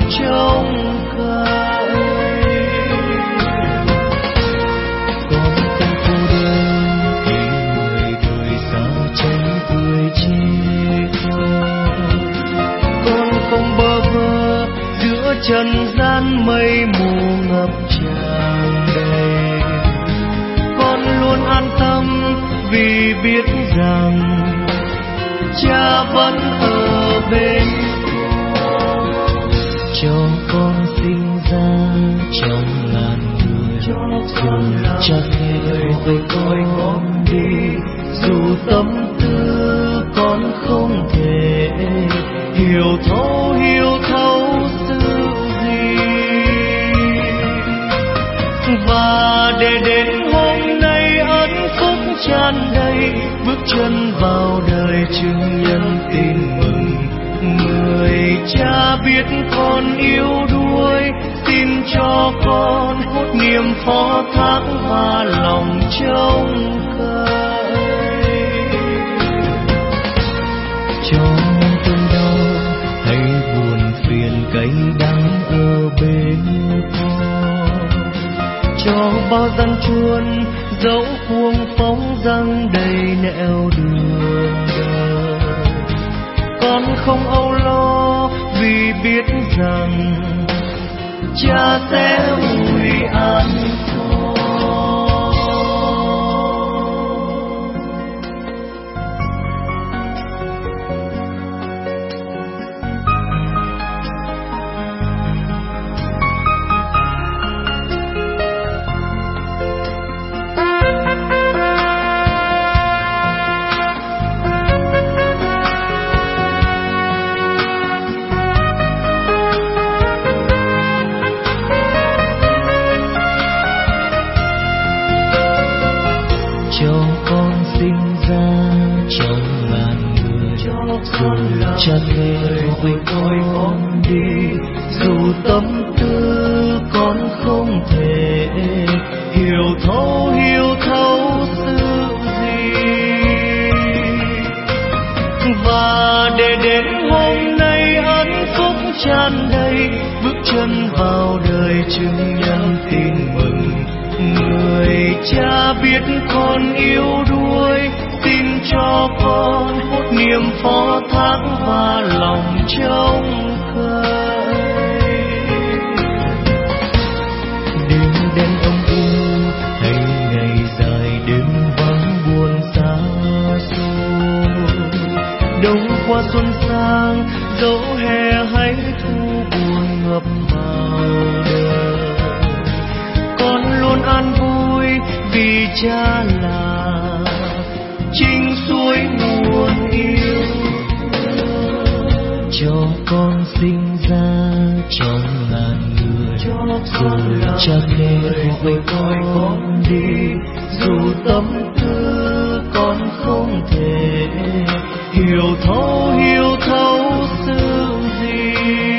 trông cậy. Con không cô đơn khi người đời sao tránh cười chê con không bơ vơ giữa trần gian mây mù ngập tràn đầy. Con luôn an tâm vì biết rằng Cha vẫn ở bên con. Cho con sinh ra trong ngàn người, rồi Cha kêu với con đi. Dù tâm tư con không thể hiểu thấu sự gì, và để đến hôm nay ân phúc tràn đầy, bước chân vào đời chứng nhân tin mừng. Người Cha biết con yếu đuối, xin cho con niềm phó thác và lòng trông cậy. Trong cơn đau hay buồn phiền cay đắng ở bên con, cho bao gian truân dẫu cuồng phóng dâng đầy nẻo đường đời. Con không âu lo vì biết rằng Cha sẽ ủi an con. Cha kêu với con đi. Dù tâm tư con không thể hiểu thấu sự gì, và để đến hôm nay ân phúc tràn đầy, bước chân vào đời chứng nhân tin mừng. Người Cha biết con yếu đuối, xin cho con niềm phó thác và lòng trông cậy. Đêm đen âm u hay ngày dài đêm vắng buồn xa xôi, đông qua xuân sang dẫu hè hay thu buồn ngập vào đời, con luôn an vui vì Cha là chính suối nguồn yêu. Cho con sinh ra trong ngàn người, rồi Cha kêu với con đi. Dù tâm tư con không thể hiểu thấu sự gì,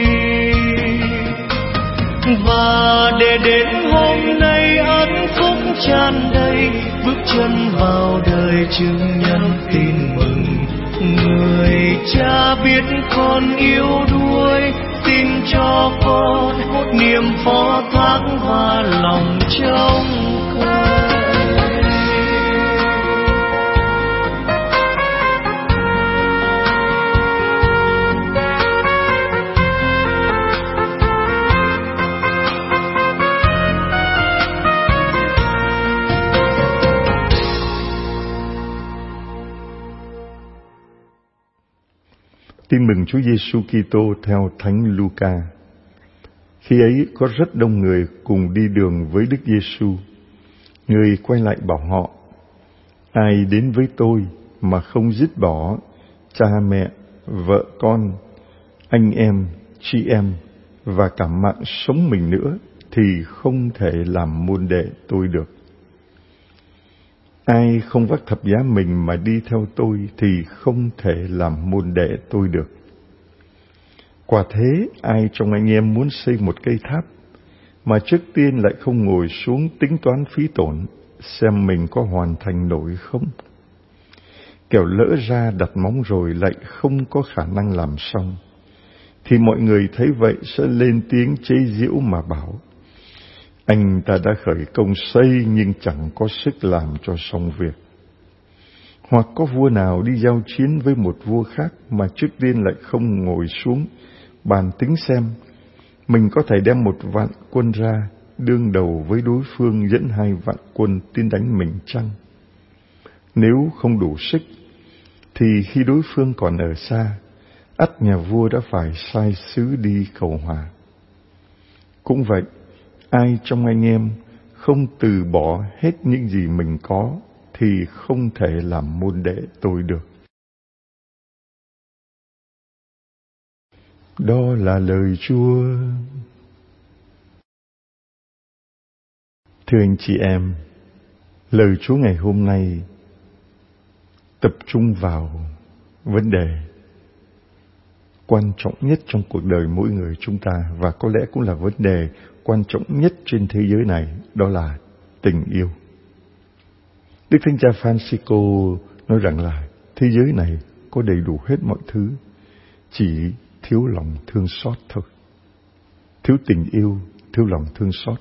và để đến hôm nay ân phúc tràn đầy, bước chân vào đời chứng nhân tin mừng. Người Cha biết con yếu đuối, xin cho con niềm phó thác và lòng trông cậy. Tin mừng Chúa Giêsu Kitô theo Thánh Luca. Khi ấy có rất đông người cùng đi đường với Đức Giêsu. Người quay lại bảo họ: ai đến với tôi mà không dứt bỏ cha mẹ, vợ con, anh em, chị em và cả mạng sống mình nữa thì không thể làm môn đệ tôi được. Ai không vác thập giá mình mà đi theo tôi thì không thể làm môn đệ tôi được. Quả thế, ai trong anh em muốn xây một cây tháp mà trước tiên lại không ngồi xuống tính toán phí tổn, xem mình có hoàn thành nổi không? Kẻo lỡ ra đặt móng rồi lại không có khả năng làm xong, thì mọi người thấy vậy sẽ lên tiếng chế giễu mà bảo: anh ta đã khởi công xây nhưng chẳng có sức làm cho xong việc. Hoặc có vua nào đi giao chiến với một vua khác mà trước tiên lại không ngồi xuống bàn tính xem mình có thể đem 1,000,000 quân ra đương đầu với đối phương dẫn 2,000,000 quân tiến đánh mình chăng? Nếu không đủ sức thì khi đối phương còn ở xa, ắt nhà vua đã phải sai sứ đi cầu hòa. Cũng vậy, ai trong anh em không từ bỏ hết những gì mình có thì không thể làm môn đệ tôi được. Đó là lời Chúa. Thưa anh chị em, lời Chúa ngày hôm nay tập trung vào vấn đề quan trọng nhất trong cuộc đời mỗi người chúng ta, và có lẽ cũng là vấn đề quan trọng nhất trên thế giới này, đó là tình yêu. Đức Thánh Cha Francisco nói rằng là thế giới này có đầy đủ hết mọi thứ, chỉ thiếu lòng thương xót thôi. Thiếu tình yêu, thiếu lòng thương xót.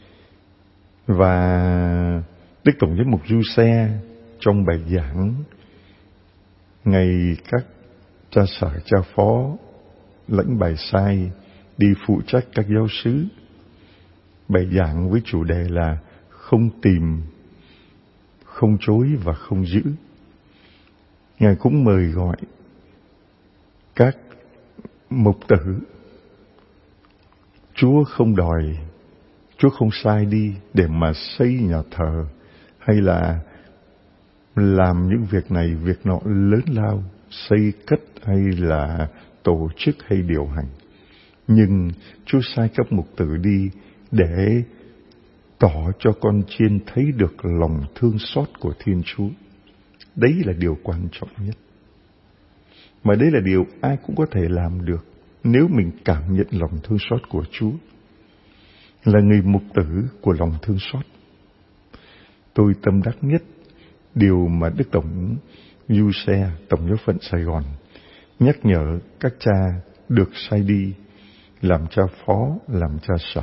Và Đức Tổng giám mục Giuse trong bài giảng ngày các cha sở cha phó lãnh bài sai đi phụ trách các giáo xứ, bài giảng với chủ đề là không tìm, không chối và không giữ. Ngài cũng mời gọi các mục tử. Chúa không đòi, Chúa không sai đi để mà xây nhà thờ hay là làm những việc này việc nọ lớn lao, xây cất hay là tổ chức hay điều hành. Nhưng Chúa sai các mục tử đi để tỏ cho con chiên thấy được lòng thương xót của Thiên Chúa. Đấy là điều quan trọng nhất. Mà đấy là điều ai cũng có thể làm được nếu mình cảm nhận lòng thương xót của Chúa. Là người mục tử của lòng thương xót. Tôi tâm đắc nhất điều mà Đức Tổng Giuse, Tổng giáo phận Sài Gòn, nhắc nhở các cha được sai đi làm cha phó, làm cha sở,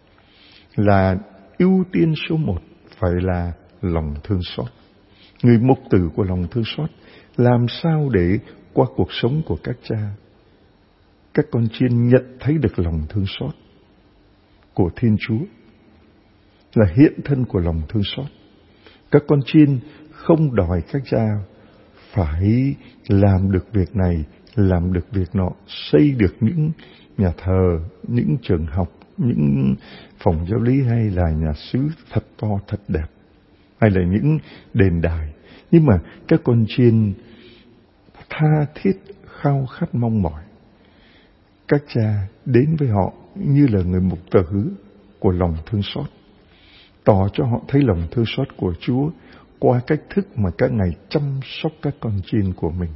là ưu tiên số 1 phải là lòng thương xót. Người mục tử của lòng thương xót, làm sao để qua cuộc sống của các cha, các con chiên nhận thấy được lòng thương xót của Thiên Chúa, là hiện thân của lòng thương xót. Các con chiên không đòi các cha phải làm được việc này, làm được việc nọ, xây được những nhà thờ, những trường học, những phòng giáo lý hay là nhà xứ thật to, thật đẹp, hay là những đền đài. Nhưng mà các con chiên tha thiết khao khát mong mỏi các cha đến với họ như là người mục tử của lòng thương xót, tỏ cho họ thấy lòng thương xót của Chúa qua cách thức mà các ngài chăm sóc các con chiên của mình.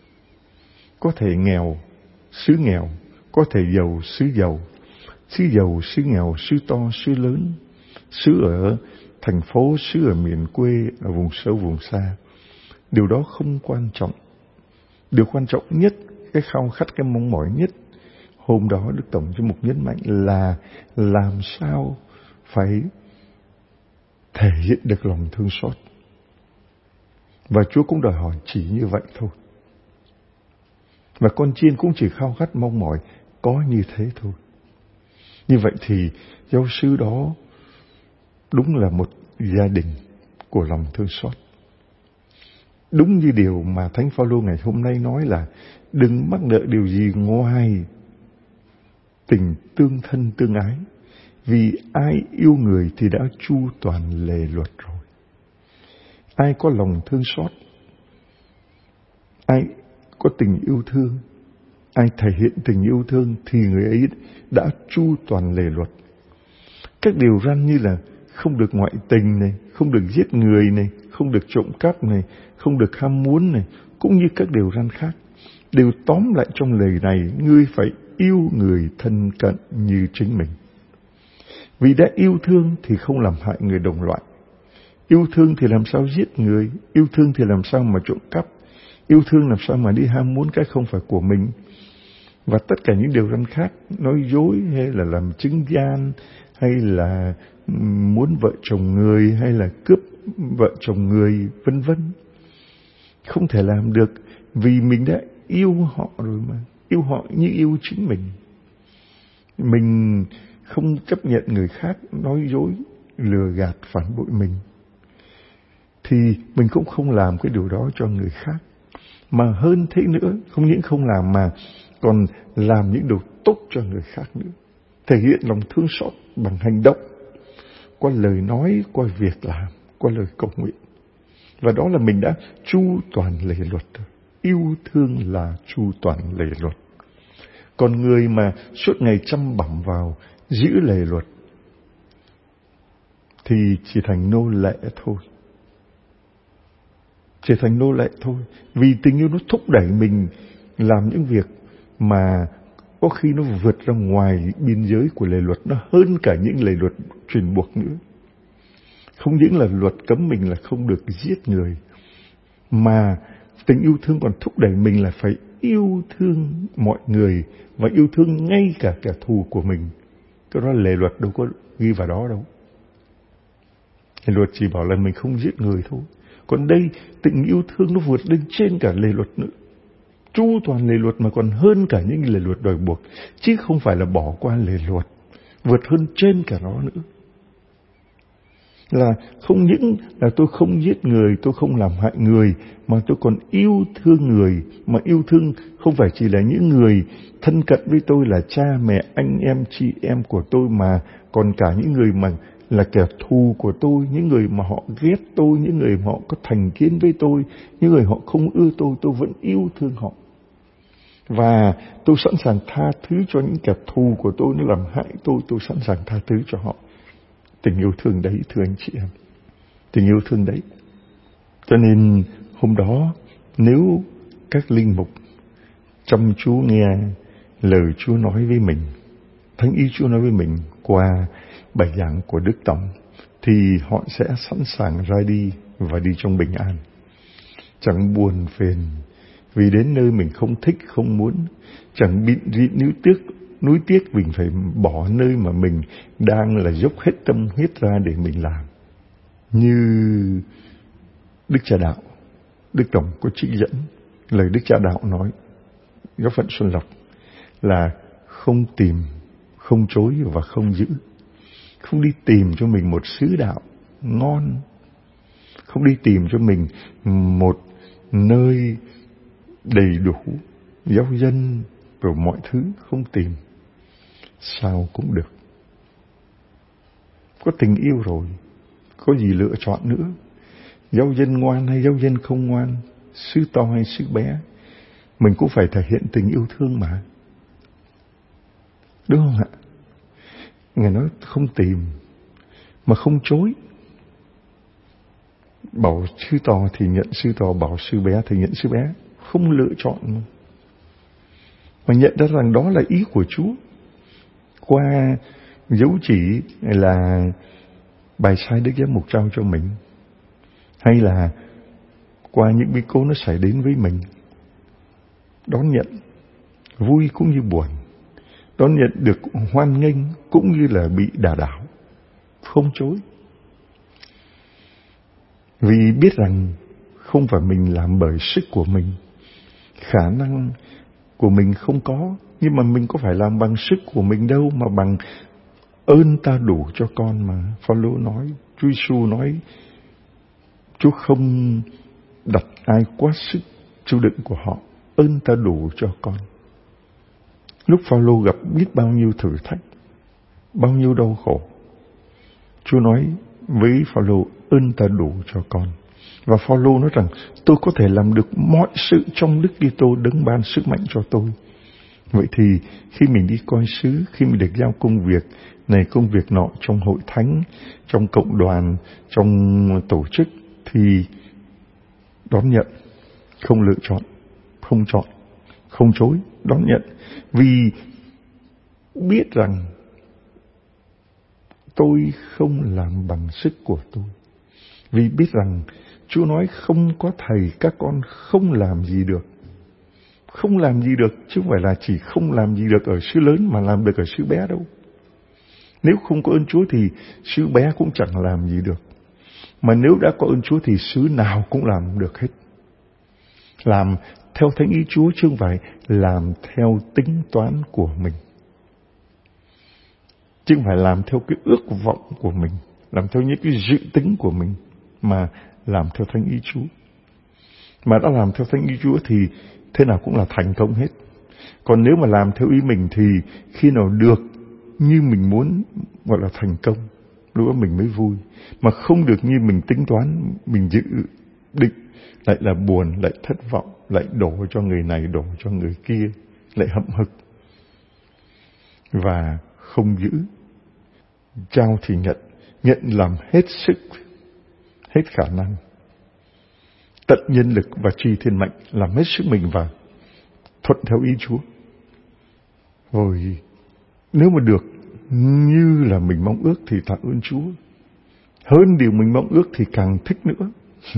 Có thể nghèo, xứ nghèo, có thể giàu, xứ giàu, xứ nghèo, xứ to, xứ lớn, xứ ở thành phố, xứ ở miền quê, ở vùng sâu, vùng xa. Điều đó không quan trọng. Điều quan trọng nhất, cái khao khát, cái mong mỏi nhất, hôm đó Đức Tổng giám mục nhấn mạnh là làm sao phải thể hiện được lòng thương xót. Và Chúa cũng đòi hỏi chỉ như vậy thôi. Và con chiên cũng chỉ khao khát mong mỏi có như thế thôi. Như vậy thì giáo xứ đó đúng là một gia đình của lòng thương xót. Đúng như điều mà Thánh Phaolô ngày hôm nay nói là đừng mắc nợ điều gì ngoài tình tương thân tương ái. Vì ai yêu người thì đã chu toàn lề luật rồi. Ai có lòng thương xót, ai có tình yêu thương, ai thể hiện tình yêu thương thì người ấy đã chu toàn lề luật. Các điều răn như là không được ngoại tình này, không được giết người này, không được trộm cắp này, không được ham muốn này, cũng như các điều răn khác, đều tóm lại trong lời này: ngươi phải yêu người thân cận như chính mình. Vì đã yêu thương thì không làm hại người đồng loại. Yêu thương thì làm sao giết người, yêu thương thì làm sao mà trộm cắp, yêu thương làm sao mà đi ham muốn cái không phải của mình. Và tất cả những điều răn khác, nói dối hay là làm chứng gian, hay là muốn vợ chồng người, hay là cướp vợ chồng người, vân vân, không thể làm được, vì mình đã yêu họ rồi mà, yêu họ như yêu chính mình. Mình không chấp nhận người khác nói dối, lừa gạt, phản bội mình, thì mình cũng không làm cái điều đó cho người khác. Mà hơn thế nữa, không những không làm mà còn làm những điều tốt cho người khác nữa. Thể hiện lòng thương xót bằng hành động, qua lời nói, qua việc làm, qua lời cầu nguyện. Và đó là mình đã chu toàn lề luật. Yêu thương là chu toàn lề luật. Còn người mà suốt ngày chăm bẵm vào giữ lề luật thì chỉ thành nô lệ thôi. Chỉ thành nô lệ thôi. Vì tình yêu nó thúc đẩy mình làm những việc mà có khi nó vượt ra ngoài biên giới của lề luật, nó hơn cả những lề luật truyền buộc nữa. Không những là luật cấm mình là không được giết người, mà tình yêu thương còn thúc đẩy mình là phải yêu thương mọi người và yêu thương ngay cả kẻ thù của mình. Cái đó lề luật đâu có ghi vào đó đâu. Lề luật chỉ bảo là mình không giết người thôi. Còn đây tình yêu thương nó vượt lên trên cả lề luật nữa. Chu toàn lề luật mà còn hơn cả những lề luật đòi buộc, chứ không phải là bỏ qua lề luật, vượt hơn trên cả nó nữa. Là không những là tôi không giết người, tôi không làm hại người, mà tôi còn yêu thương người. Mà yêu thương không phải chỉ là những người thân cận với tôi là cha mẹ, anh em, chị em của tôi, mà còn cả những người mà là kẻ thù của tôi, những người mà họ ghét tôi, những người mà họ có thành kiến với tôi, những người họ không ưa tôi vẫn yêu thương họ. Và tôi sẵn sàng tha thứ cho những kẻ thù của tôi, nó làm hại tôi sẵn sàng tha thứ cho họ. Tình yêu thương đấy, thưa anh chị em, tình yêu thương đấy. Cho nên hôm đó, nếu các linh mục chăm chú nghe lời Chúa nói với mình, thánh ý Chúa nói với mình qua bài giảng của Đức Tổng, thì họ sẽ sẵn sàng ra đi và đi trong bình an, chẳng buồn phiền vì đến nơi mình không thích, không muốn, chẳng bị nuối tiếc mình phải bỏ nơi mà mình đang là dốc hết tâm huyết ra để mình làm. Như Đức Cha Đạo, Đức Tổng có trích dẫn lời Đức Cha Đạo nói, Giáo phận Xuân Lộc, là không tìm, không chối và không giữ. Không đi tìm cho mình một sứ đạo ngon, không đi tìm cho mình một nơi đầy đủ giáo dân rồi mọi thứ, không tìm, sao cũng được. Có tình yêu rồi, có gì lựa chọn nữa. Giáo dân ngoan hay giáo dân không ngoan, sứ to hay sứ bé, mình cũng phải thể hiện tình yêu thương mà, đúng không ạ? Ngài nói không tìm mà không chối. Bảo sứ to thì nhận sứ to, bảo sứ bé thì nhận sứ bé, không lựa chọn mà nhận ra rằng đó là ý của Chúa. Qua dấu chỉ là bài sai Đức Giám mục trao cho mình, hay là qua những biến cố nó xảy đến với mình, đón nhận vui cũng như buồn, đón nhận được hoan nghênh cũng như là bị đả đảo, không chối. Vì biết rằng không phải mình làm bởi sức của mình, khả năng của mình không có, nhưng mà mình có phải làm bằng sức của mình đâu, mà bằng ơn ta đủ cho con mà. Phaolô nói, Chúa Giêsu nói, Chúa không đặt ai quá sức chịu đựng của họ, ơn ta đủ cho con. Lúc Phaolô gặp biết bao nhiêu thử thách, bao nhiêu đau khổ, Chúa nói với Phaolô, ơn ta đủ cho con. Và Phaolô nói rằng tôi có thể làm được mọi sự trong Đức Kitô đấng ban sức mạnh cho tôi. Vậy thì khi mình đi coi xứ, khi mình được giao công việc này công việc nọ trong hội thánh, trong cộng đoàn, trong tổ chức, thì đón nhận, không lựa chọn, không chối, đón nhận. Vì biết rằng tôi không làm bằng sức của tôi. Vì biết rằng Chúa nói không có thầy các con không làm gì được. Không làm gì được, chứ không phải là chỉ không làm gì được ở xứ lớn mà làm được ở xứ bé đâu. Nếu không có ơn Chúa thì xứ bé cũng chẳng làm gì được. Mà nếu đã có ơn Chúa thì xứ nào cũng làm được hết. Làm theo thánh ý Chúa chứ không phải làm theo tính toán của mình. Chứ không phải làm theo cái ước vọng của mình, làm theo những cái dự tính của mình, mà làm theo thánh ý Chúa. Mà đã làm theo thánh ý Chúa thì thế nào cũng là thành công hết. Còn nếu mà làm theo ý mình thì khi nào được như mình muốn gọi là thành công, lúc đó mình mới vui. Mà không được như mình tính toán, mình dự định, lại là buồn, lại thất vọng, lại đổ cho người này, đổ cho người kia, lại hậm hực và không giữ. Trao thì nhận làm hết sức, hết khả năng, tận nhân lực và tri thiên mệnh, làm hết sức mình và thuận theo ý Chúa. Rồi nếu mà được như là mình mong ước thì tạ ơn Chúa. Hơn điều mình mong ước thì càng thích nữa.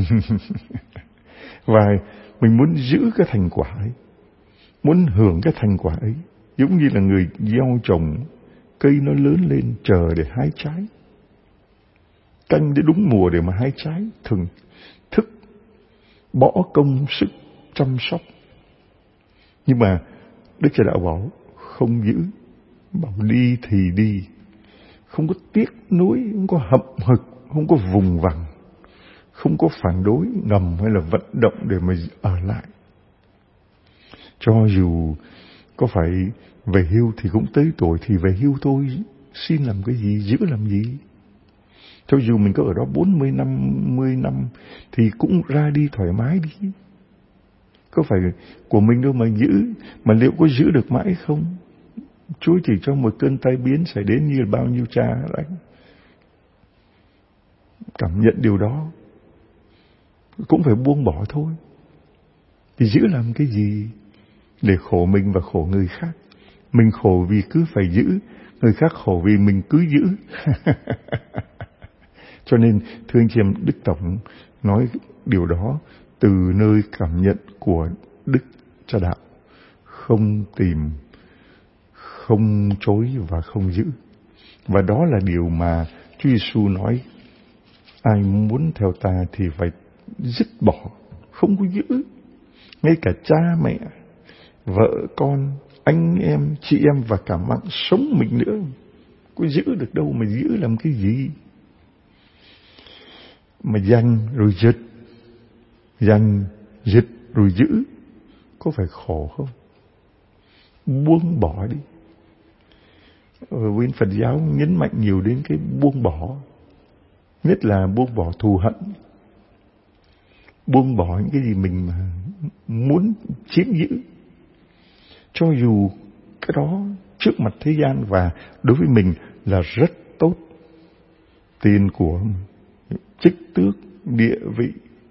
Và mình muốn giữ cái thành quả ấy, muốn hưởng cái thành quả ấy, giống như là người gieo trồng cây nó lớn lên chờ để hái trái, canh đến đúng mùa để mà hái trái, thường thức bỏ công sức chăm sóc. Nhưng mà Đức Cha Đạo bảo không giữ, bảo đi thì đi, không có tiếc nuối, không có hậm hực, không có vùng vằng, không có phản đối ngầm hay là vận động để mà ở lại. Cho dù có phải về hưu thì cũng tới tuổi thì về hưu thôi, xin làm cái gì, giữ làm gì. Cho dù mình có ở đó 40 năm, 10 năm thì cũng ra đi thoải mái đi. Có phải của mình đâu mà giữ, mà liệu có giữ được mãi không? Chúa chỉ cho một cơn tai biến xảy đến như bao nhiêu cha đánh. Cảm nhận điều đó, cũng phải buông bỏ thôi. Thì giữ làm cái gì để khổ mình và khổ người khác? Mình khổ vì cứ phải giữ, người khác khổ vì mình cứ giữ. Cho nên thưa anh chị em, Đức Tổng nói điều đó từ nơi cảm nhận của Đức Cha Đạo. Không tìm, không chối và không giữ. Và đó là điều mà Chúa Giêsu nói, ai muốn theo ta thì phải dứt bỏ, không có giữ. Ngay cả cha mẹ, vợ con, anh em, chị em và cả mạng sống mình nữa, có giữ được đâu mà giữ làm cái gì? Mà giành rồi giật, giành giật rồi giữ, có phải khổ không? Buông bỏ đi. Ở bên Phật giáo nhấn mạnh nhiều đến cái buông bỏ, nhất là buông bỏ thù hận, buông bỏ những cái gì mình mà muốn chiếm giữ, cho dù cái đó trước mặt thế gian và đối với mình là rất tốt. Tiền của, chức tước, địa vị,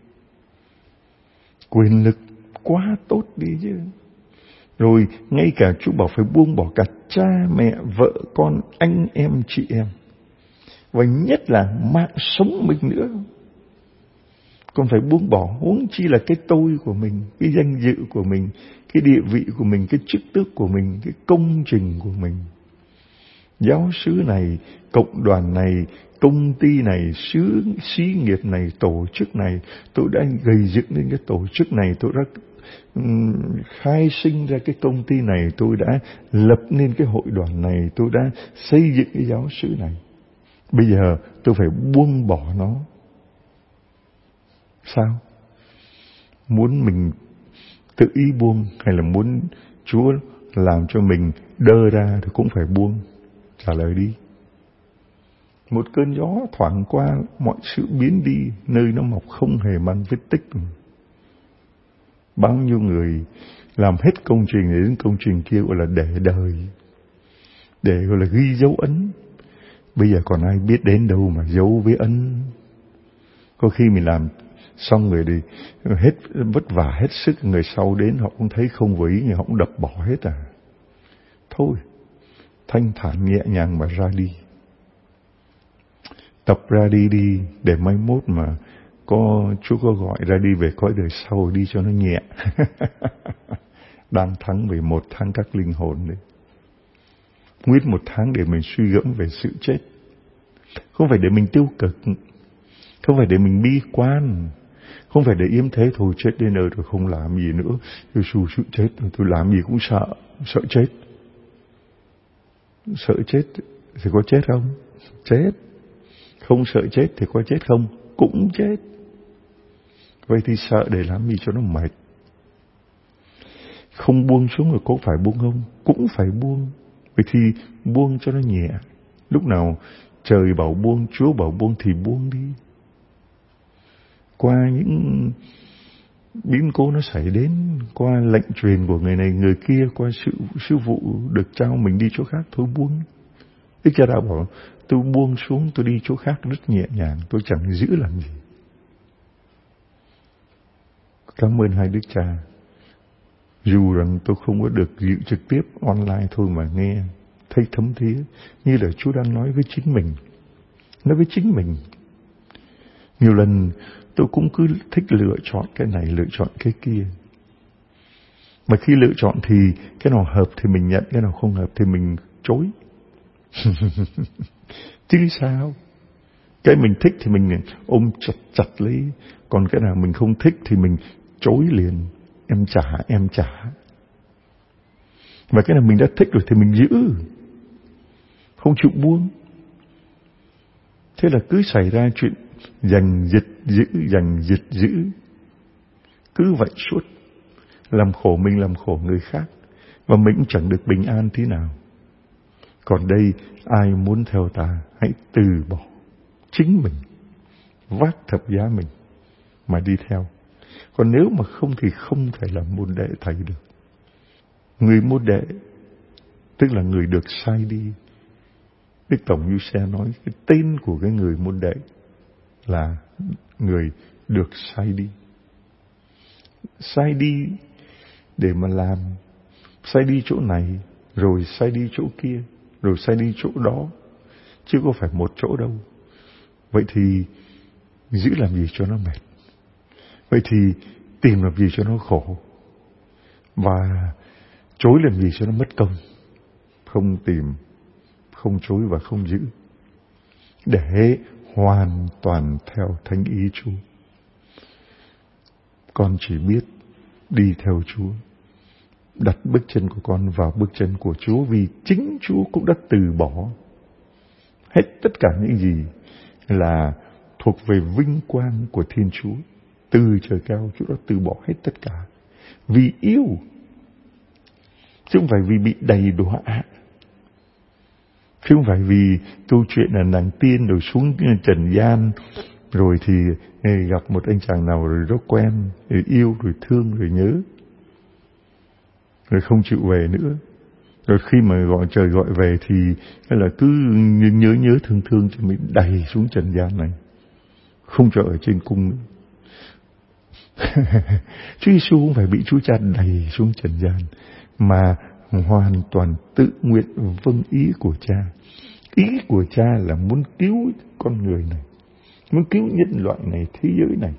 quyền lực quá tốt đi chứ. Rồi ngay cả Chúa bảo phải buông bỏ cả cha mẹ, vợ con, anh em, chị em, và nhất là mạng sống mình nữa. Còn phải buông bỏ, huống chi là cái tôi của mình, cái danh dự của mình, cái địa vị của mình, cái chức tước của mình, cái công trình của mình. Giáo xứ này, cộng đoàn này, công ty này, xí nghiệp này, tổ chức này, tôi đã gây dựng nên cái tổ chức này, tôi đã khai sinh ra cái công ty này, tôi đã lập nên cái hội đoàn này, tôi đã xây dựng cái giáo xứ này. Bây giờ tôi phải buông bỏ nó. Sao? Muốn mình tự ý buông hay là muốn Chúa làm cho mình đơ ra thì cũng phải buông? Trả lời đi. Một cơn gió thoảng qua, mọi sự biến đi, nơi nó mọc không hề mang vết tích. Bao nhiêu người làm hết công trình này đến công trình kia gọi là để đời, để gọi là ghi dấu ấn. Bây giờ còn ai biết đến đâu mà giấu với ấn. Có khi mình làm xong rồi đi hết vất vả hết sức, người sau đến họ cũng thấy không vừa ý, họ cũng đập bỏ hết à. Thôi, thanh thản nhẹ nhàng mà ra đi. Tập ra đi để mai mốt mà Chúa có gọi ra đi về cõi đời sau đi cho nó nhẹ. đang thắng về 1 tháng các linh hồn đấy. Nguyên 1 tháng để mình suy gẫm về sự chết. Không phải để mình tiêu cực, không phải để mình bi quan, không phải để yếm thế thôi chết đến nơi rồi không làm gì nữa. Giê-xu sự chết tôi làm gì cũng sợ chết. Sợ chết thì có chết không? Chết. Không sợ chết thì có chết không? Cũng chết. Vậy thì sợ để làm gì cho nó mệt? Không buông xuống rồi có phải buông không? Cũng phải buông. Vậy thì buông cho nó nhẹ. Lúc nào trời bảo buông, Chúa bảo buông thì buông đi. Qua những biến cố nó xảy đến, qua lệnh truyền của người này người kia, qua sự vụ được trao mình đi chỗ khác, thôi buông. Đức Cha Đạo bảo tôi buông xuống, tôi đi chỗ khác rất nhẹ nhàng, tôi chẳng giữ làm gì. Cảm ơn hai Đức Cha. Dù rằng tôi không có được dự trực tiếp online thôi mà nghe thấy thấm thía, như là Chúa đang nói với chính mình. Nói với chính mình. Nhiều lần tôi cũng cứ thích lựa chọn cái này, lựa chọn cái kia. Mà khi lựa chọn thì cái nào hợp thì mình nhận, cái nào không hợp thì mình chối. Chứ sao? Cái mình thích thì mình ôm chặt lấy, còn cái nào mình không thích thì mình chối liền. Em trả. Và cái nào mình đã thích rồi thì mình giữ, không chịu buông. Thế là cứ xảy ra chuyện giành giật giữ. Cứ vậy suốt. Làm khổ mình, làm khổ người khác. Và mình cũng chẳng được bình an tí nào. Còn đây, ai muốn theo ta, hãy từ bỏ chính mình, vác thập giá mình mà đi theo. Còn nếu mà không thì không thể làm môn đệ thầy được. Người môn đệ tức là người được sai đi. Đức Tổng Giuse nói cái tên của cái người môn đệ là người được sai đi. Sai đi để mà làm. Sai đi chỗ này, rồi sai đi chỗ kia, rồi sai đi chỗ đó. Chứ có phải một chỗ đâu. Vậy thì giữ làm gì cho nó mệt? Vậy thì tìm làm gì cho nó khổ? Và chối làm gì cho nó mất công? Không tìm, không chối và không giữ. Để hoàn toàn theo thánh ý Chúa. Con chỉ biết đi theo Chúa. Đặt bước chân của con vào bước chân của Chúa. Vì chính Chúa cũng đã từ bỏ hết tất cả những gì là thuộc về vinh quang của Thiên Chúa. Từ trời cao Chúa đã từ bỏ hết tất cả. Vì yêu. Chứ không phải vì bị đầy đọa. Chứ không phải vì câu chuyện là nàng tiên rồi xuống trần gian, rồi thì gặp một anh chàng nào rồi rất quen, rồi yêu, rồi thương, rồi nhớ, rồi không chịu về nữa. Rồi khi mà gọi trời gọi về thì là cứ nhớ thương cho mình đầy xuống trần gian này, không cho ở trên cung nữa. Chúa Giêsu không phải bị Chúa Cha đẩy xuống trần gian, mà hoàn toàn tự nguyện vâng ý của Cha. Ý của Cha là muốn cứu con người này, muốn cứu nhân loại này, thế giới này,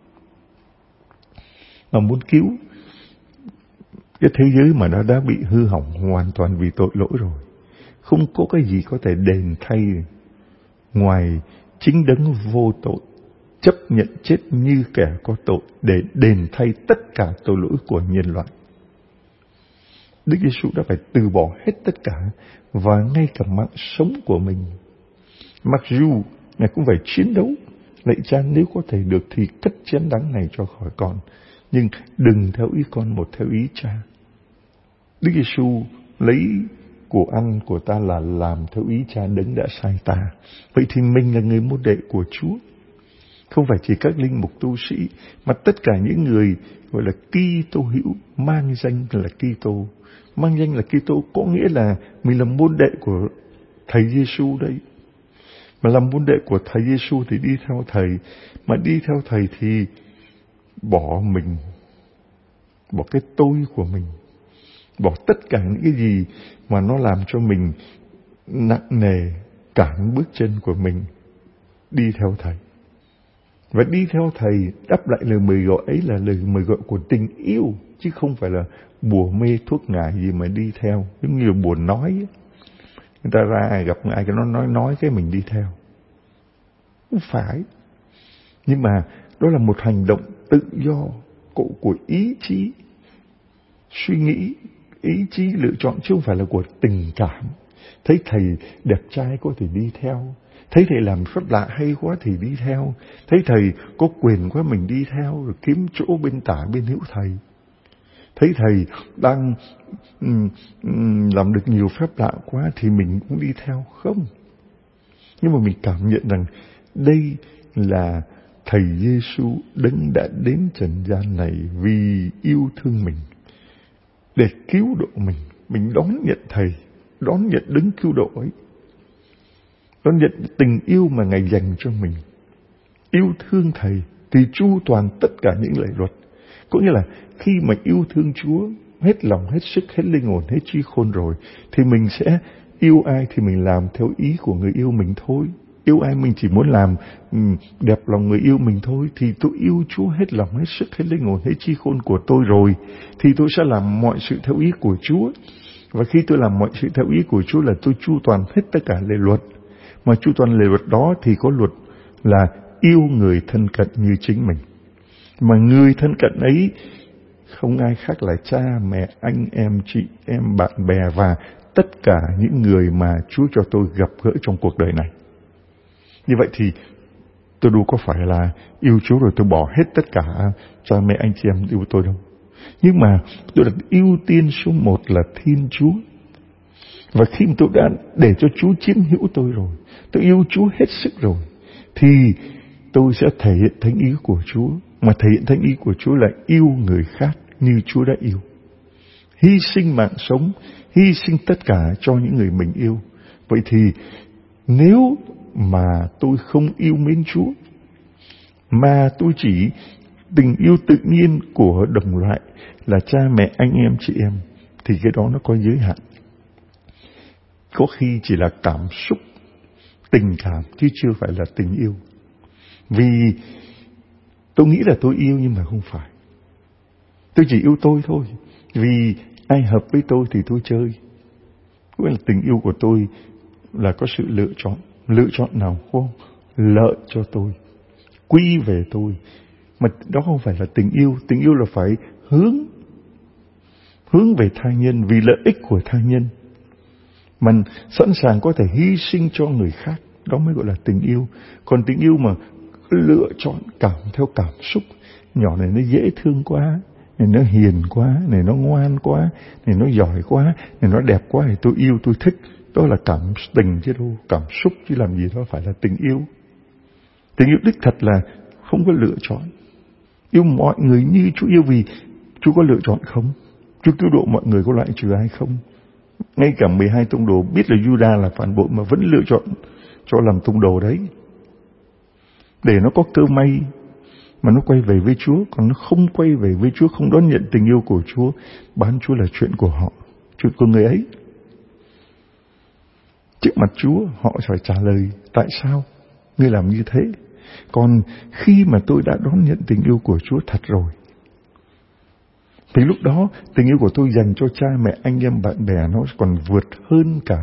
mà muốn cứu cái thế giới mà nó đã bị hư hỏng hoàn toàn vì tội lỗi rồi. Không có cái gì có thể đền thay ngoài chính đấng vô tội chấp nhận chết như kẻ có tội để đền thay tất cả tội lỗi của nhân loại. Đức Giêsu đã phải từ bỏ hết tất cả, và ngay cả mạng sống của mình. Mặc dù Ngài cũng phải chiến đấu, lạy Cha nếu có thể được thì cất chén đắng này cho khỏi con, nhưng đừng theo ý con, một theo ý Cha. Đức Giêsu lấy của ăn của ta là làm theo ý Cha đấng đã sai ta. Vậy thì mình là người môn đệ của Chúa. Không phải chỉ các linh mục tu sĩ, mà tất cả những người gọi là Kitô hữu, mang danh là Kitô. Mang danh là Kitô có nghĩa là mình là môn đệ của Thầy Giêsu đấy. Mà làm môn đệ của Thầy Giêsu thì đi theo Thầy. Mà đi theo Thầy thì bỏ mình, bỏ cái tôi của mình, bỏ tất cả những cái gì mà nó làm cho mình nặng nề, cản bước chân của mình, đi theo Thầy. Và đi theo Thầy, đáp lại lời mời gọi ấy là lời mời gọi của tình yêu, chứ không phải là bùa mê thuốc ngải gì mà đi theo. Giống như là bùa nói. Người ta ra gặp ai cái nó nói cái mình đi theo. Không phải. Nhưng mà đó là một hành động tự do của ý chí, suy nghĩ, ý chí lựa chọn, chứ không phải là của tình cảm. Thấy Thầy đẹp trai có thể đi theo, thấy Thầy làm phép lạ hay quá thì đi theo, thấy Thầy có quyền quá mình đi theo, rồi kiếm chỗ bên tả bên hữu Thầy. Thấy Thầy đang làm được nhiều phép lạ quá thì mình cũng đi theo. Không. Nhưng mà mình cảm nhận rằng đây là Thầy Giêsu Đấng đã đến trần gian này vì yêu thương mình, để cứu độ mình. Mình đón nhận Thầy, đón nhận Đấng cứu độ ấy, đón nhận tình yêu mà Ngài dành cho mình. Yêu thương Thầy thì chu toàn tất cả những lệ luật. Có nghĩa là khi mà yêu thương Chúa hết lòng, hết sức, hết linh hồn, hết trí khôn rồi, thì mình sẽ yêu ai thì mình làm theo ý của người yêu mình thôi. Yêu ai mình chỉ muốn làm đẹp lòng người yêu mình thôi. Thì tôi yêu Chúa hết lòng, hết sức, hết linh hồn, hết trí khôn của tôi rồi, thì tôi sẽ làm mọi sự theo ý của Chúa. Và khi tôi làm mọi sự theo ý của Chúa là tôi chu toàn hết tất cả lề luật. Mà chu toàn lề luật đó thì có luật là yêu người thân cận như chính mình. Mà người thân cận ấy không ai khác là cha, mẹ, anh em, chị em, bạn bè và tất cả những người mà Chúa cho tôi gặp gỡ trong cuộc đời này. Như vậy thì tôi đâu có phải là yêu Chúa rồi tôi bỏ hết tất cả cha mẹ anh chị em yêu tôi đâu. Nhưng mà tôi đặt ưu tiên số 1 là Thiên Chúa. Và khi mà tôi đã để cho Chúa chiếm hữu tôi rồi, tôi yêu Chúa hết sức rồi, thì tôi sẽ thể hiện thánh ý của Chúa. Mà thể hiện thánh ý của Chúa là yêu người khác như Chúa đã yêu. Hy sinh mạng sống, hy sinh tất cả cho những người mình yêu. Vậy thì nếu mà tôi không yêu mến Chúa, mà tôi chỉ tình yêu tự nhiên của đồng loại là cha mẹ, anh em, chị em, thì cái đó nó có giới hạn. Có khi chỉ là cảm xúc, tình cảm, chứ chưa phải là tình yêu. Vì tôi nghĩ là tôi yêu nhưng mà không phải. Tôi chỉ yêu tôi thôi. Vì ai hợp với tôi thì tôi chơi. Nghĩa là tình yêu của tôi là có sự lựa chọn. Lựa chọn nào không? Lợi cho tôi, quy về tôi. Mà đó không phải là tình yêu. Tình yêu là phải hướng về tha nhân, vì lợi ích của tha nhân. Mình sẵn sàng có thể hy sinh cho người khác, đó mới gọi là tình yêu. Còn tình yêu mà lựa chọn theo cảm xúc, nhỏ này nó dễ thương quá, này nó hiền quá, này nó ngoan quá, này nó giỏi quá, này nó đẹp quá thì tôi yêu, tôi thích. Đó là cảm tình chứ đâu, cảm xúc chứ làm gì đó phải là tình yêu. Tình yêu đích thật là không có lựa chọn. Yêu mọi người như Chúa yêu, vì Chúa có lựa chọn không? Chúa cứu độ mọi người có loại trừ ai không? Ngay cả 12 tông đồ biết là Juda là phản bội mà vẫn lựa chọn cho làm tông đồ đấy, để nó có cơ may mà nó quay về với Chúa. Còn nó không quay về với Chúa, không đón nhận tình yêu của Chúa, bán Chúa là chuyện của họ, chuyện của người ấy. Trước mặt Chúa họ phải trả lời tại sao ngươi làm như thế. Còn khi mà tôi đã đón nhận tình yêu của Chúa thật rồi, thì lúc đó tình yêu của tôi dành cho cha mẹ, anh em, bạn bè nó còn vượt hơn cả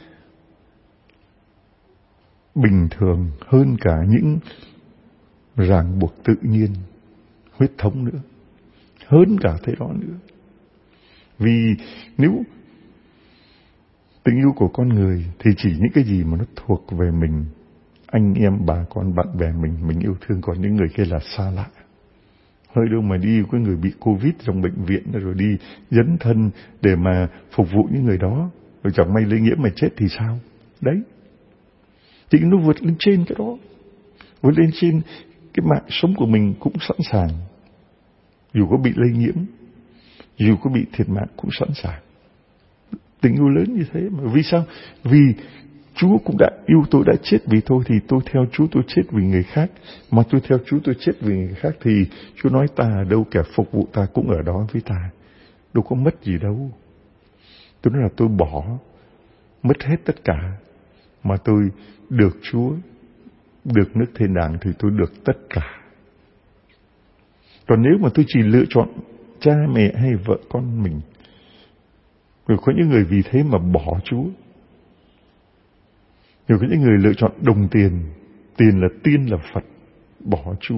bình thường, hơn cả những ràng buộc tự nhiên, huyết thống nữa, hơn cả thế đó nữa. Vì nếu tình yêu của con người thì chỉ những cái gì mà nó thuộc về mình, anh em, bà con, bạn bè mình yêu thương. Còn những người kia là xa lạ. Hơi đâu mà đi với người bị Covid trong bệnh viện rồi đi dấn thân để mà phục vụ những người đó, rồi chẳng may lây nhiễm mà chết thì sao? Đấy. Thì nó vượt lên trên cái đó, vượt lên trên cái mạng sống của mình cũng sẵn sàng. Dù có bị lây nhiễm, dù có bị thiệt mạng cũng sẵn sàng. Tình yêu lớn như thế mà. Vì sao? Vì Chúa cũng đã yêu tôi, đã chết vì tôi, thì tôi theo Chúa, tôi chết vì người khác. Mà tôi theo Chúa, tôi chết vì người khác, thì Chúa nói ta ở đâu, kẻ phục vụ ta cũng ở đó với ta. Đâu có mất gì đâu. Tôi nói là tôi bỏ, mất hết tất cả, mà tôi được Chúa được nước thiên đàng thì tôi được tất cả. Còn nếu mà tôi chỉ lựa chọn cha mẹ hay vợ con mình, rồi có những người vì thế mà bỏ Chúa. Rồi có những người lựa chọn đồng tiền, tiền là tiên là Phật, bỏ Chúa.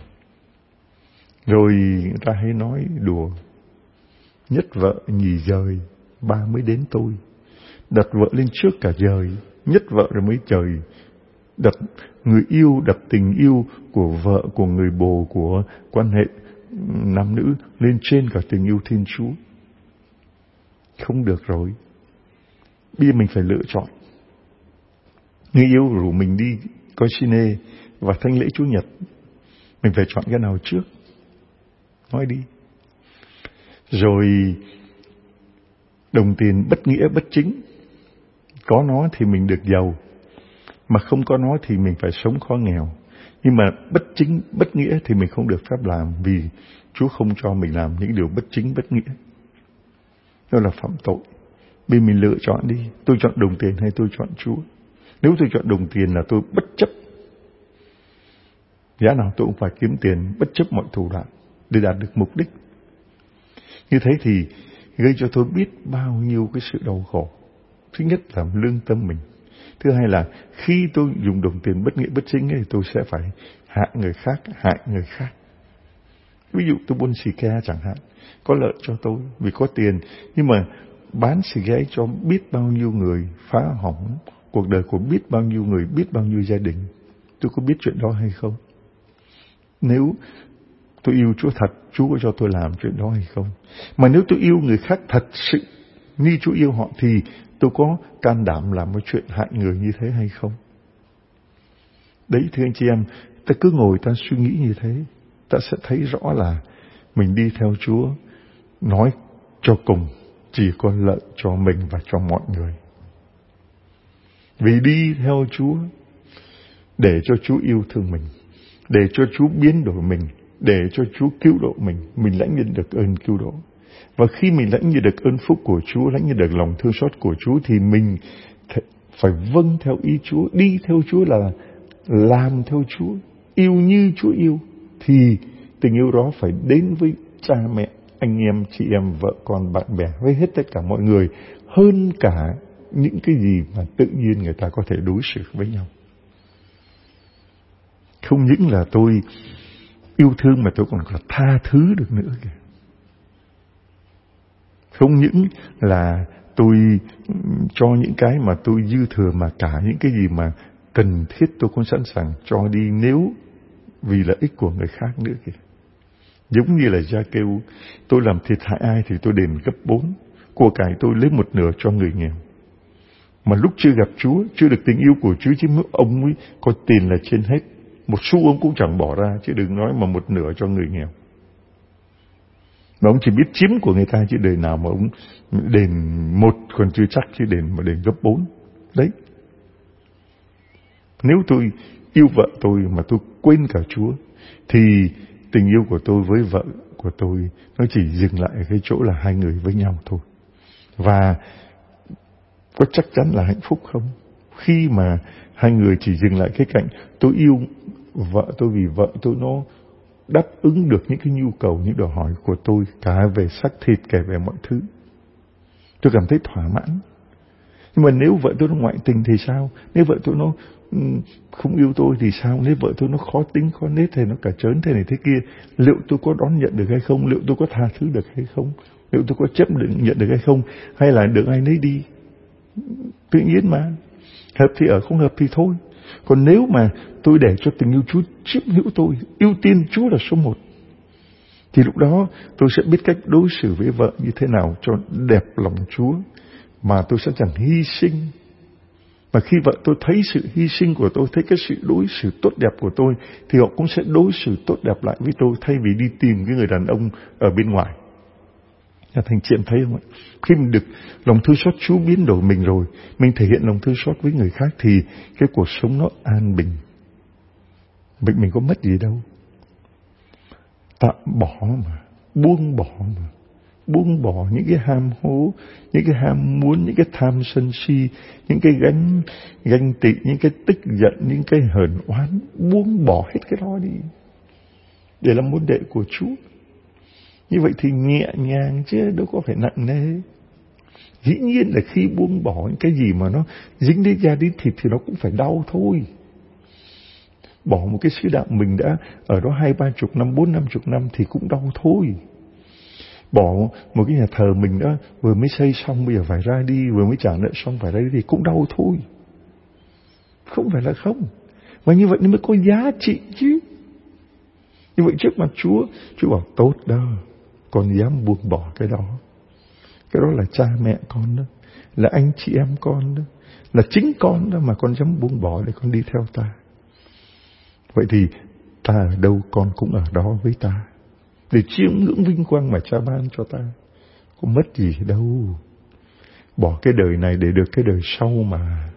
Rồi người ta hay nói đùa, nhất vợ nhì dời, ba mới đến tôi. Đặt vợ lên trước cả trời, nhất vợ rồi mới trời. Đặt người yêu, đặt tình yêu của vợ, của người bồ, của quan hệ nam nữ lên trên cả tình yêu Thiên Chúa. Không được rồi. Bây giờ mình phải lựa chọn. Người yêu rủ mình đi coi cine và thánh lễ Chủ nhật, mình phải chọn cái nào trước? Nói đi. Rồi đồng tiền bất nghĩa bất chính, có nó thì mình được giàu, mà không có nó thì mình phải sống khó nghèo. Nhưng mà bất chính bất nghĩa thì mình không được phép làm, vì Chúa không cho mình làm những điều bất chính bất nghĩa. Đó là phạm tội. Vì mình lựa chọn đi, tôi chọn đồng tiền hay tôi chọn Chúa. Nếu tôi chọn đồng tiền là tôi bất chấp giá nào tôi cũng phải kiếm tiền, bất chấp mọi thủ đoạn để đạt được mục đích. Như thế thì gây cho tôi biết bao nhiêu cái sự đau khổ. Thứ nhất là lương tâm mình. Thứ hai là khi tôi dùng đồng tiền bất nghĩa bất chính thì tôi sẽ phải hại người khác. Ví dụ tôi buôn xì ke chẳng hạn, có lợi cho tôi vì có tiền, nhưng mà bán xì ke cho biết bao nhiêu người, phá hỏng cuộc đời của biết bao nhiêu người, biết bao nhiêu gia đình. Tôi có biết chuyện đó hay không? Nếu tôi yêu Chúa thật, Chúa có cho tôi làm chuyện đó hay không? Mà nếu tôi yêu người khác thật sự như Chúa yêu họ thì tôi có can đảm làm một chuyện hại người như thế hay không? Đấy, thưa anh chị em, ta cứ ngồi ta suy nghĩ như thế, ta sẽ thấy rõ là mình đi theo Chúa, nói cho cùng chỉ có lợi cho mình và cho mọi người. Vì đi theo Chúa để cho Chúa yêu thương mình, để cho Chúa biến đổi mình, để cho Chúa cứu độ mình lãnh nhận được ơn cứu độ. Và khi mình lãnh nhận được ơn phúc của Chúa, lãnh nhận được lòng thương xót của Chúa thì mình phải vâng theo ý Chúa. Đi theo Chúa là làm theo Chúa, yêu như Chúa yêu. Thì tình yêu đó phải đến với cha mẹ, anh em, chị em, vợ con, bạn bè, với hết tất cả mọi người, hơn cả những cái gì mà tự nhiên người ta có thể đối xử với nhau. Không những là tôi yêu thương mà tôi còn có tha thứ được nữa kìa. Không những là tôi cho những cái mà tôi dư thừa, mà cả những cái gì mà cần thiết tôi cũng sẵn sàng cho đi nếu vì lợi ích của người khác nữa kìa. Giống như là Gia kêu, tôi làm thiệt hại ai thì tôi đền gấp 4, của cải tôi lấy 1/2 cho người nghèo. Mà lúc chưa gặp Chúa, chưa được tình yêu của Chúa, chứ ông ấy có tiền là trên hết, một xu ông cũng chẳng bỏ ra, chứ đừng nói mà 1/2 cho người nghèo. Mà ông chỉ biết chiếm của người ta, chứ đời nào mà ông đền 1 còn chưa chắc, chứ mà đền gấp 4. Đấy. Nếu tôi yêu vợ tôi mà tôi quên cả Chúa, thì tình yêu của tôi với vợ của tôi nó chỉ dừng lại ở cái chỗ là hai người với nhau thôi. Và có chắc chắn là hạnh phúc không? Khi mà hai người chỉ dừng lại cái cạnh tôi yêu vợ tôi vì vợ tôi nó đáp ứng được những cái nhu cầu, những đòi hỏi của tôi, cả về xác thịt, cả về mọi thứ, tôi cảm thấy thỏa mãn. Nhưng mà nếu vợ tôi nó ngoại tình thì sao? Nếu vợ tôi nó không yêu tôi thì sao? Nếu vợ tôi nó khó tính, khó nết, thì nó cả trớn thế này thế kia, liệu tôi có đón nhận được hay không? Liệu tôi có tha thứ được hay không? Liệu tôi có chấp nhận được hay không? Hay là được ai nấy đi? Tự nhiên mà, hợp thì ở, không hợp thì thôi. Còn nếu mà tôi để cho tình yêu Chúa chiếm hữu tôi, ưu tiên Chúa là số 1, thì lúc đó tôi sẽ biết cách đối xử với vợ như thế nào cho đẹp lòng Chúa, mà tôi sẽ chẳng hy sinh. Mà khi vợ tôi thấy sự hy sinh của tôi, thấy cái sự đối xử tốt đẹp của tôi, thì họ cũng sẽ đối xử tốt đẹp lại với tôi, thay vì đi tìm cái người đàn ông ở bên ngoài. Thành chị em thấy không ạ? Khi mình được lòng thương xót Chúa biến đổi mình rồi, mình thể hiện lòng thương xót với người khác, thì cái cuộc sống nó an bình. Mình có mất gì đâu. Tạm bỏ mà, buông bỏ mà, buông bỏ những cái ham hố, những cái ham muốn, những cái tham sân si, những cái ganh tị, những cái tức giận, những cái hờn oán, buông bỏ hết cái đó đi để làm môn đệ của Chúa. Như vậy thì nhẹ nhàng chứ đâu có phải nặng nề. Dĩ nhiên là khi buông bỏ những cái gì mà nó dính đến da đến thịt thì nó cũng phải đau thôi. Bỏ một cái sứ đạo mình đã ở đó 20-30 năm, 40-50 năm thì cũng đau thôi. Bỏ một cái nhà thờ mình đã vừa mới xây xong bây giờ phải ra đi, vừa mới trả nợ xong phải ra đi thì cũng đau thôi. Không phải là không. Và như vậy nó mới có giá trị chứ. Như vậy trước mặt Chúa bảo tốt đó, con dám buông bỏ cái đó. Cái đó là cha mẹ con đó, là anh chị em con đó, là chính con đó mà con dám buông bỏ để con đi theo ta. Vậy thì ta ở đâu con cũng ở đó với ta, để chiêm ngưỡng vinh quang mà cha ban cho ta. Có mất gì đâu. Bỏ cái đời này để được cái đời sau mà.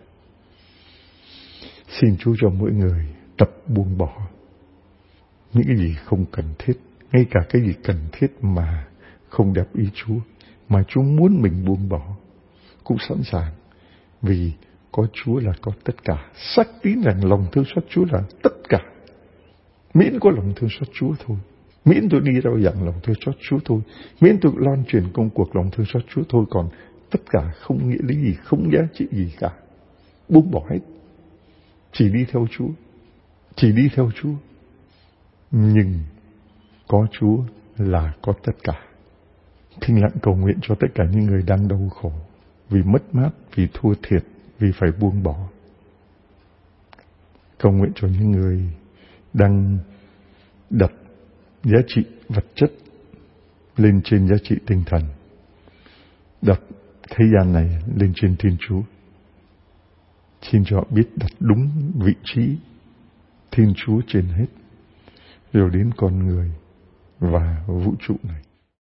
Xin Chúa cho mỗi người tập buông bỏ những cái gì không cần thiết, ngay cả cái gì cần thiết mà không đẹp ý Chúa, mà Chúa muốn mình buông bỏ, cũng sẵn sàng. Vì có Chúa là có tất cả. Xác tín rằng lòng thương xót Chúa là tất cả. Miễn có lòng thương xót Chúa thôi. Miễn tôi đi rao giảng lòng thương xót Chúa thôi. Miễn tôi loan truyền công cuộc lòng thương xót Chúa thôi. Còn tất cả không nghĩa lý gì, không giá trị gì cả. Buông bỏ hết. Chỉ đi theo Chúa. Chỉ đi theo Chúa. Nhưng có Chúa là có tất cả. Thinh lặng cầu nguyện cho tất cả những người đang đau khổ, vì mất mát, vì thua thiệt, vì phải buông bỏ. Cầu nguyện cho những người đang đặt giá trị vật chất lên trên giá trị tinh thần, đặt thế gian này lên trên Thiên Chúa. Xin cho họ biết đặt đúng vị trí Thiên Chúa trên hết, rồi đến con người và vũ trụ này.